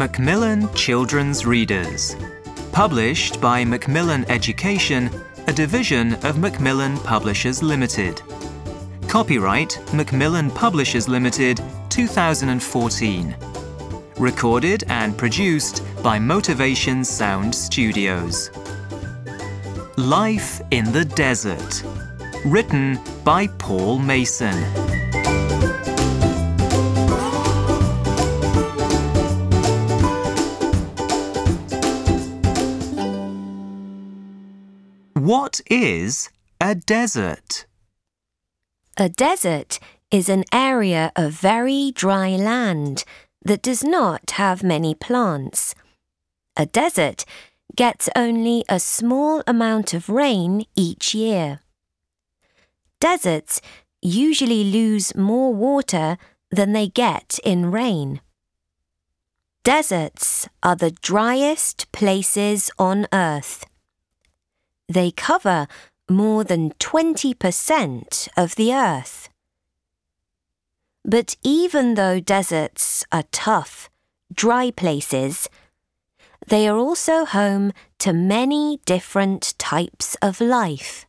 Macmillan Children's Readers. Published by Macmillan Education, a division of Macmillan Publishers Limited. Copyright Macmillan Publishers Limited, 2014. Recorded and produced by Motivation Sound Studios. Life in the Desert. Written by Paul Mason. What is a desert? A desert is an area of very dry land that does not have many plants. A desert gets only a small amount of rain each year. Deserts usually lose more water than they get in rain. Deserts are the driest places on Earth. They cover more than 20% of the Earth. But even though deserts are tough, dry places, they are also home to many different types of life.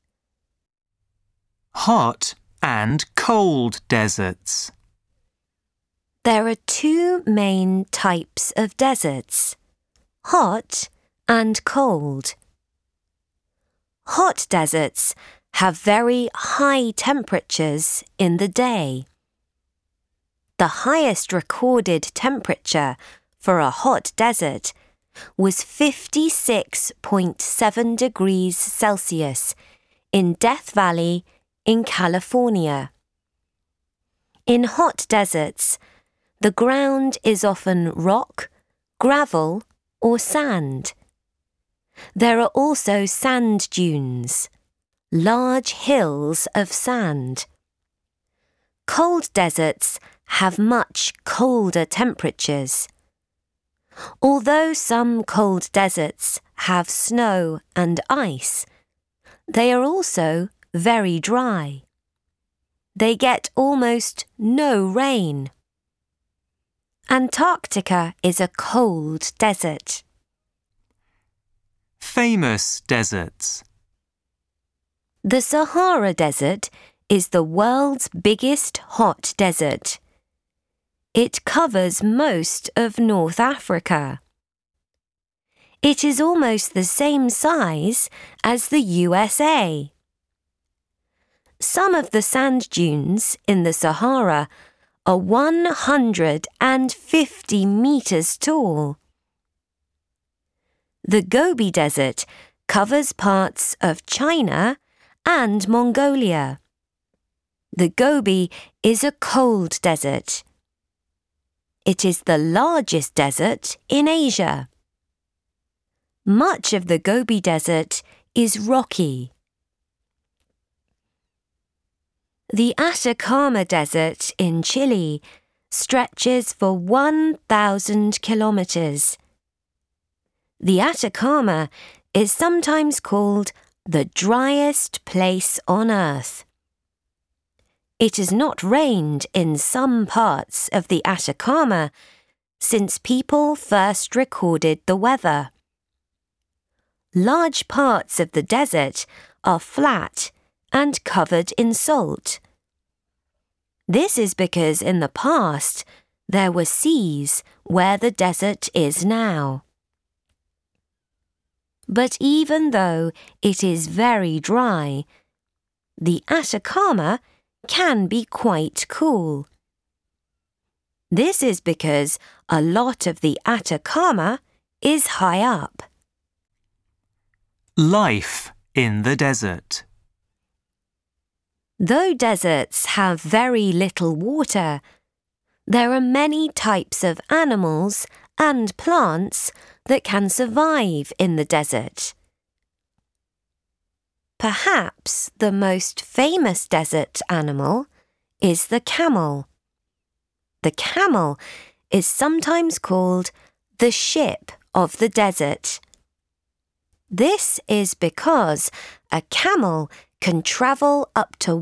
Hot and cold deserts. There are two main types of deserts: hot and cold. Hot deserts have very high temperatures in the day. The highest recorded temperature for a hot desert was 56.7 degrees Celsius in Death Valley in California. In hot deserts, the ground is often rock, gravel, or sand. There are also sand dunes, large hills of sand. Cold deserts have much colder temperatures. Although some cold deserts have snow and ice, they are also very dry. They get almost no rain. Antarctica is a cold desert. Famous deserts. The Sahara Desert is the world's biggest hot desert. It covers most of North Africa. It is almost the same size as the USA. Some of the sand dunes in the Sahara are 150 meters tall. The Gobi Desert covers parts of China and Mongolia. The Gobi is a cold desert. It is the largest desert in Asia. Much of the Gobi Desert is rocky. The Atacama Desert in Chile stretches for 1,000 kilometers. The Atacama is sometimes called the driest place on Earth. It has not rained in some parts of the Atacama since people first recorded the weather. Large parts of the desert are flat and covered in salt. This is because in the past there were seas where the desert is now. But even though it is very dry, the Atacama can be quite cool. This is because a lot of the Atacama is high up. Life in the desert. Though deserts have very little water, there are many types of animals and plants that can survive in the desert. Perhaps the most famous desert animal is the camel. The camel is sometimes called the ship of the desert. This is because a camel can travel up to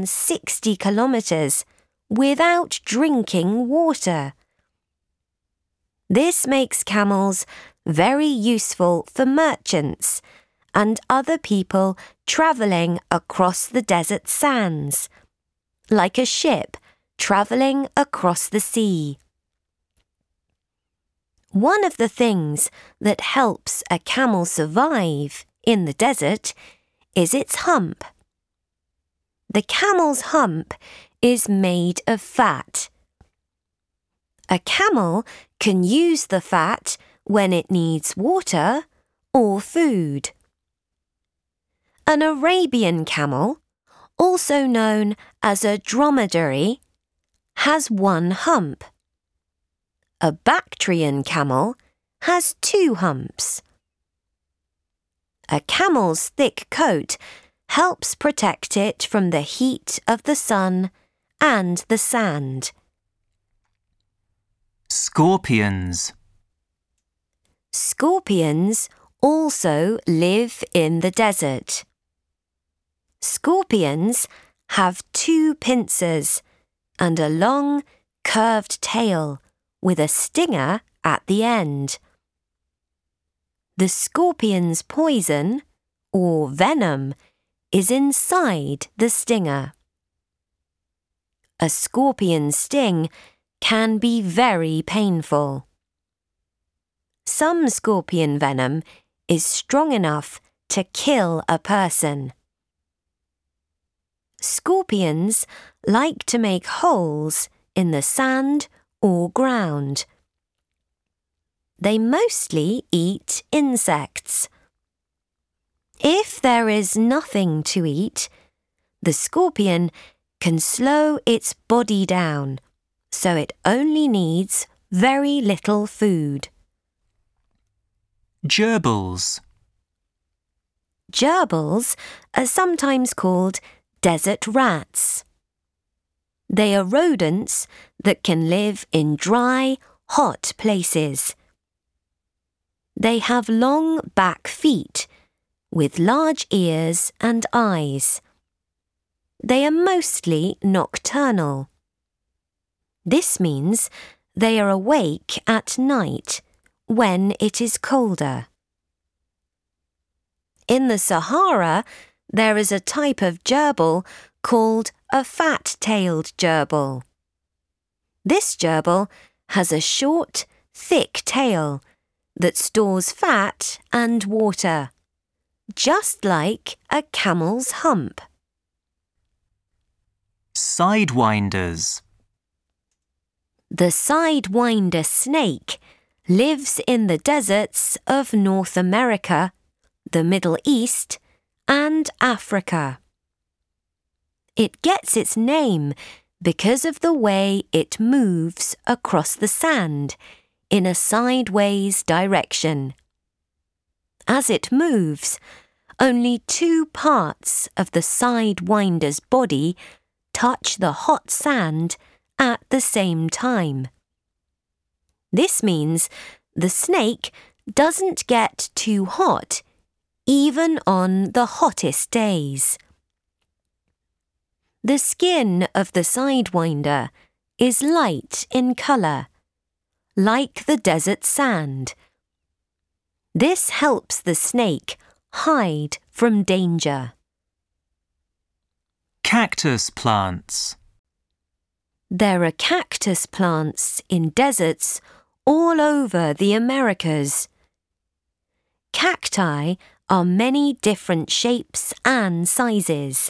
160 kilometers without drinking water. This makes camels very useful for merchants and other people travelling across the desert sands, like a ship travelling across the sea. One of the things that helps a camel survive in the desert is its hump. The camel's hump is made of fat. A camel can use the fat when it needs water or food. An Arabian camel, also known as a dromedary, has one hump. A Bactrian camel has 2 humps. A camel's thick coat helps protect it from the heat of the sun and the sand. Scorpions. Scorpions also live in the desert. Scorpions have 2 pincers and a long, curved tail with a stinger at the end. The scorpion's poison, or venom, is inside the stinger. A scorpion's sting can be very painful. Some scorpion venom is strong enough to kill a person. Scorpions like to make holes in the sand or ground. They mostly eat insects. If there is nothing to eat, the scorpion can slow its body down, so it only needs very little food. Gerbils. Gerbils are sometimes called desert rats. They are rodents that can live in dry, hot places. They have long back feet with large ears and eyes. They are mostly nocturnal. This means they are awake at night when it is colder. In the Sahara, there is a type of gerbil called a fat-tailed gerbil. This gerbil has a short, thick tail that stores fat and water, just like a camel's hump. Sidewinders. The sidewinder snake lives in the deserts of North America, the Middle East, and Africa. It gets its name because of the way it moves across the sand in a sideways direction. As it moves, only 2 parts of the sidewinder's body touch the hot sand at the same time. This means the snake doesn't get too hot, even on the hottest days. The skin of the sidewinder is light in colour, like the desert sand. This helps the snake hide from danger. Cactus plants. There are cactus plants in deserts all over the Americas. Cacti are many different shapes and sizes.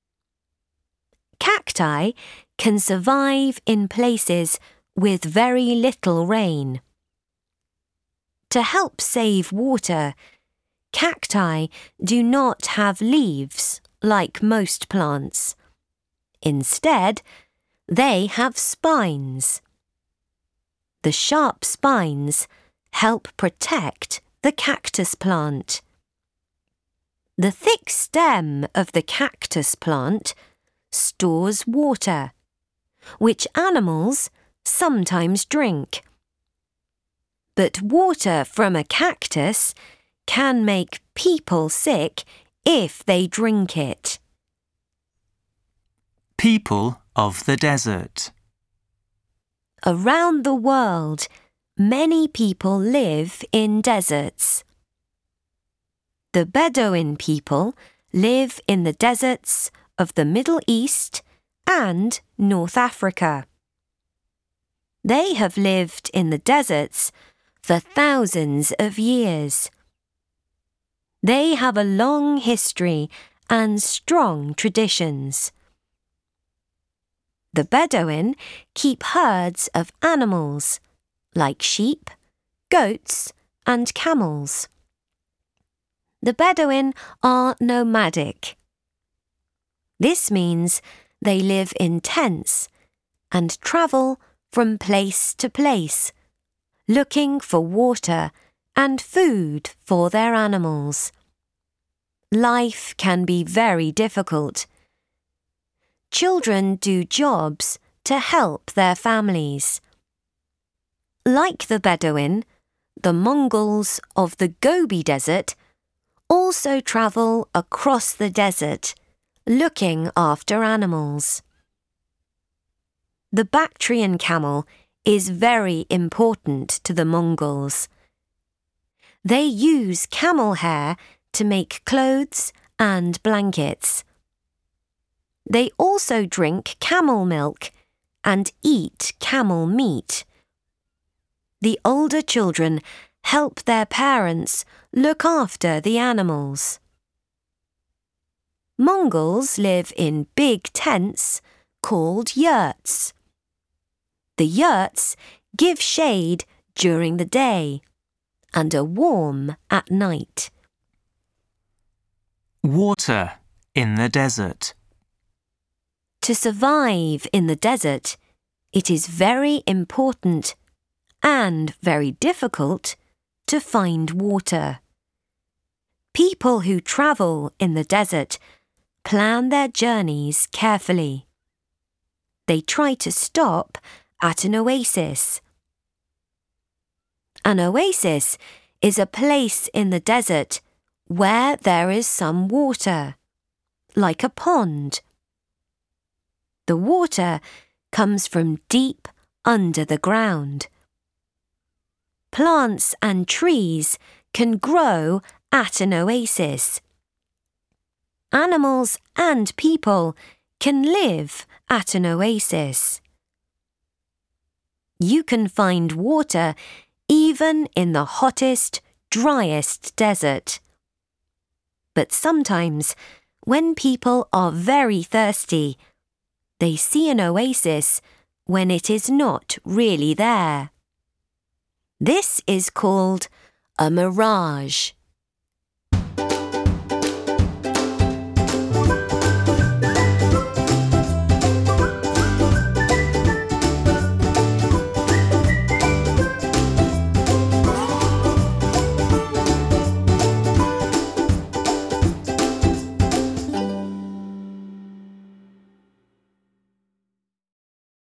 Cacti can survive in places with very little rain. To help save water, cacti do not have leaves like most plants. Instead, they have spines. The sharp spines help protect the cactus plant. The thick stem of the cactus plant stores water, which animals sometimes drink. But water from a cactus can make people sick if they drink it. People of the desert. Around the world, many people live in deserts. The Bedouin people live in the deserts of the Middle East and North Africa. They have lived in the deserts for thousands of years. They have a long history and strong traditions. The Bedouin keep herds of animals like sheep, goats, and camels. The Bedouin are nomadic. This means they live in tents and travel from place to place, looking for water and food for their animals. Life can be very difficult. Children do jobs to help their families. Like the Bedouin, the Mongols of the Gobi Desert also travel across the desert, looking after animals. The Bactrian camel is very important to the Mongols. They use camel hair to make clothes and blankets. They also drink camel milk and eat camel meat. The older children help their parents look after the animals. Mongols live in big tents called yurts. The yurts give shade during the day and are warm at night. Water in the desert. To survive in the desert, it is very important and very difficult to find water. People who travel in the desert plan their journeys carefully. They try to stop at an oasis. An oasis is a place in the desert where there is some water, like a pond. The water comes from deep under the ground. Plants and trees can grow at an oasis. Animals and people can live at an oasis. You can find water even in the hottest, driest desert. But sometimes, when people are very thirsty, they see an oasis when it is not really there. This is called a mirage.